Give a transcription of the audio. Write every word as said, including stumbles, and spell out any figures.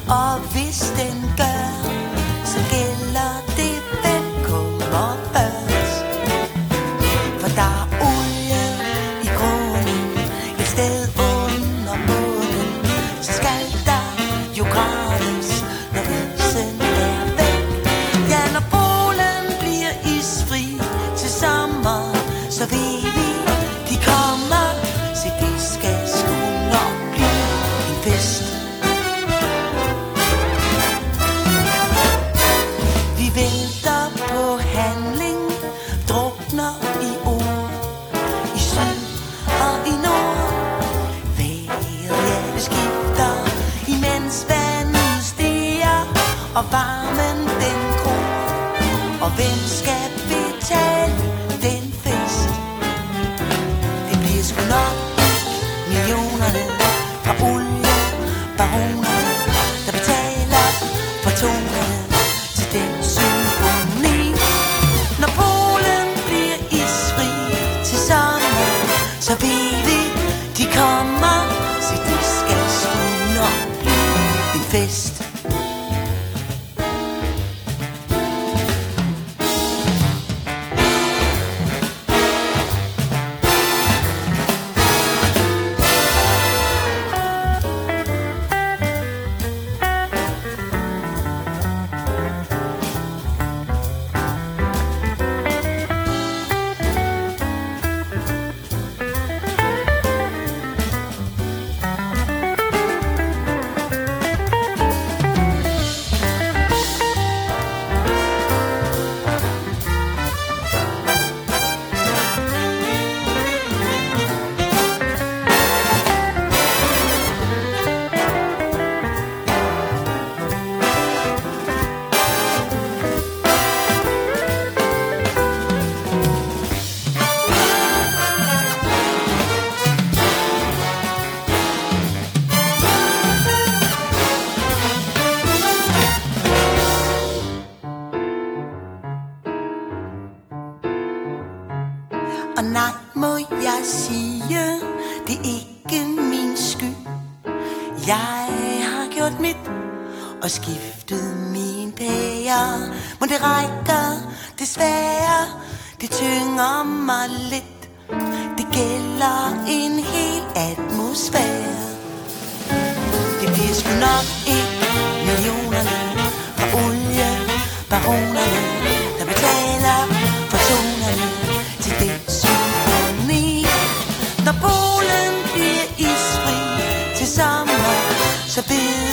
Og hvis den gør, så gælder det, hvem kommer først. For der er olie i grunden, et sted under månen. Så skal der jo graves, når isen er væk. Ja, når Polen bliver isfri til sommer, så ved vi, de kommer. Se, det skal sgu nok blive en fest. Vi venter på handling, drukner i ord, i syd og i nord. Vejret, ja, det skifter, imens vandet stiger, og varmen den gror. Og hvem skal betale den fest? Det bliver sgu nok millionerne fra oliebaronerne, der betaler for tonerne til den symfoni. Når Polen bliver isfri til sommer, så ved vi, de kommer. Så det skal sgu nok blive en fest. Og nej, må jeg sige, det er ikke min skyld. Jeg har gjort mit og skiftet min pære. Men det rækker desværre, det tynger mig lidt. Det gælder en hel atmosfære. Det bliver sgu nok ikke millionerne fra oliebaronerne, der betaler for tonerne til den symfoni. Når Polen bliver isfri til sommer, så ved